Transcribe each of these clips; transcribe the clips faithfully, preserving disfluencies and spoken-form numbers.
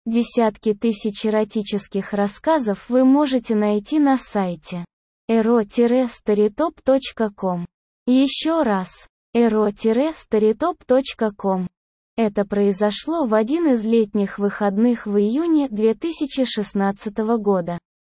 Десятки тысяч эротических рассказов вы можете найти на сайте эро старитоп точка ком. Еще раз, эро старитоп точка ком. Это произошло в один из летних выходных в июне две тысячи шестнадцатого года.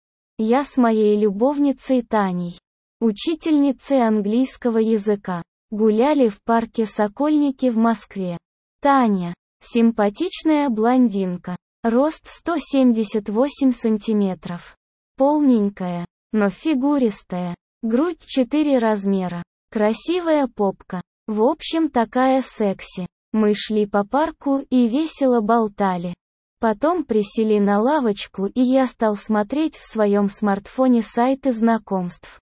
Я с моей любовницей Таней, учительницей английского языка, гуляли в парке Сокольники в Москве. Таня – симпатичная блондинка, рост сто семьдесят восемь сантиметров. Полненькая, но фигуристая, грудь четыре размера, красивая попка, в общем такая секси. Мы шли по парку и весело болтали. Потом присели на лавочку, и я стал смотреть в своем смартфоне сайты знакомств.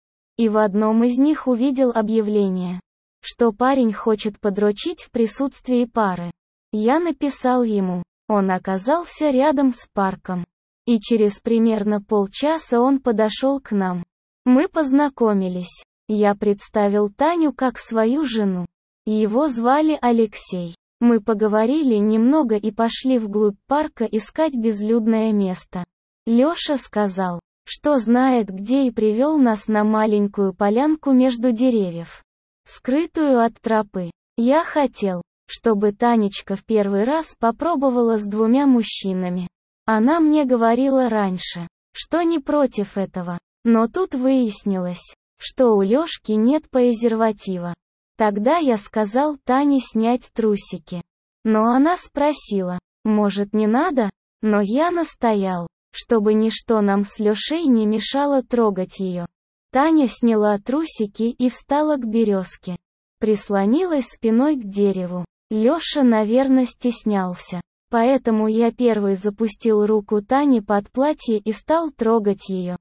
И в одном из них увидел объявление, что парень хочет подрочить в присутствии пары. Я написал ему, он оказался рядом с парком. И через примерно полчаса он подошел к нам. Мы познакомились. Я представил Таню как свою жену. Его звали Алексей. Мы поговорили немного и пошли вглубь парка искать безлюдное место. Лёша сказал, что знает где, и привел нас на маленькую полянку между деревьев, скрытую от тропы. Я хотел, чтобы Танечка в первый раз попробовала с двумя мужчинами. Она мне говорила раньше, что не против этого, но тут выяснилось, что у Лёшки нет презерватива. Тогда я сказал Тане снять трусики. Но она спросила, может не надо? Но я настоял, чтобы ничто нам с Лёшей не мешало трогать её. Таня сняла трусики и встала к березке. Прислонилась спиной к дереву. Лёша, наверное, стеснялся. Поэтому я первый запустил руку Тане под платье и стал трогать её.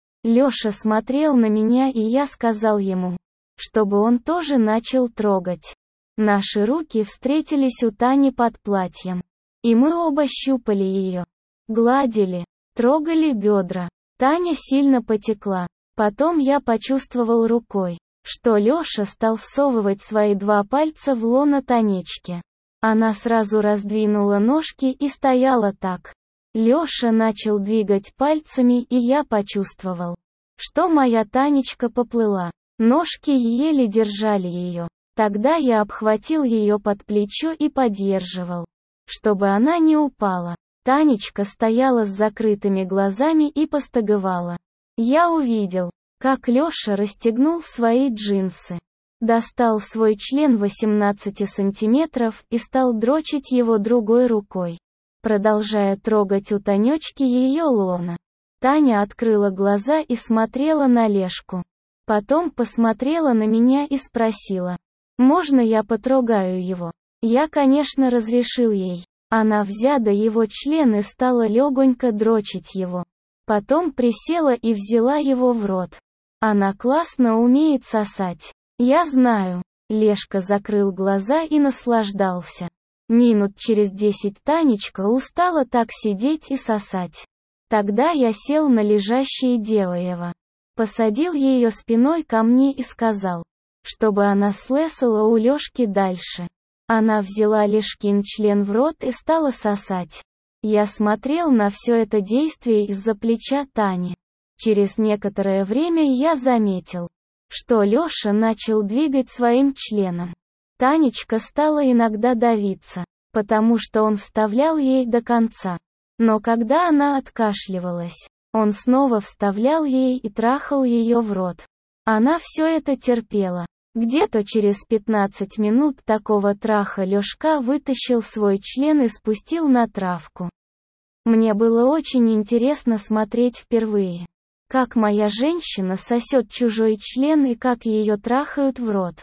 Лёша смотрел на меня, и я сказал ему, чтобы он тоже начал трогать. Наши руки встретились у Тани под платьем. И мы оба щупали ее. Гладили, трогали бедра. Таня сильно потекла. Потом я почувствовал рукой, что Лёша стал всовывать свои два пальца в лоно Танечки. Она сразу раздвинула ножки и стояла так. Лёша начал двигать пальцами, и я почувствовал, что моя Танечка поплыла. Ножки еле держали ее. Тогда я обхватил ее под плечо и поддерживал, чтобы она не упала. Танечка стояла с закрытыми глазами и постыговала. Я увидел, как Лёша расстегнул свои джинсы, достал свой член восемнадцати сантиметров и стал дрочить его другой рукой, продолжая трогать у Танечки ее лоно. Таня открыла глаза и смотрела на Лешку. Потом посмотрела на меня и спросила, можно я потрогаю его? Я, конечно, разрешил ей. Она взяла его член и стала легонько дрочить его. Потом присела и взяла его в рот. Она классно умеет сосать. Я знаю. Лешка закрыл глаза и наслаждался. Минут через десять Танечка устала так сидеть и сосать. Тогда я сел на лежащее Делаева. Посадил ее спиной ко мне и сказал, чтобы она слесала у Лёшки дальше. Она взяла Лешкин член в рот и стала сосать. Я смотрел на все это действие из-за плеча Тани. Через некоторое время я заметил, что Лёша начал двигать своим членом. Танечка стала иногда давиться, потому что он вставлял ей до конца. Но когда она откашливалась, он снова вставлял ей и трахал ее в рот. Она все это терпела. Где-то через пятнадцать минут такого траха Лёшка вытащил свой член и спустил на травку. Мне было очень интересно смотреть впервые, как моя женщина сосет чужой член и как ее трахают в рот.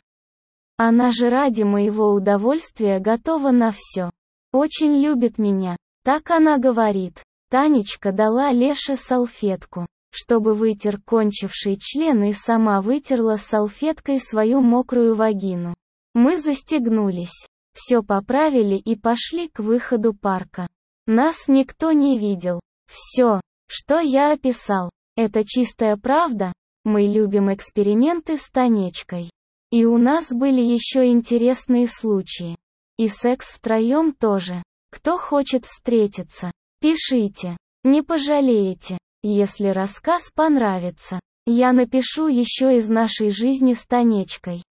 Она же ради моего удовольствия готова на все. Очень любит меня. Так она говорит. Танечка дала Леше салфетку, чтобы вытер кончивший член, и сама вытерла салфеткой свою мокрую вагину. Мы застегнулись, все поправили и пошли к выходу парка. Нас никто не видел. Все, что я описал, это чистая правда. Мы любим эксперименты с Танечкой. И у нас были еще интересные случаи. И секс втроем тоже. Кто хочет встретиться? Пишите. Не пожалеете. Если рассказ понравится, я напишу еще из нашей жизни с Танечкой.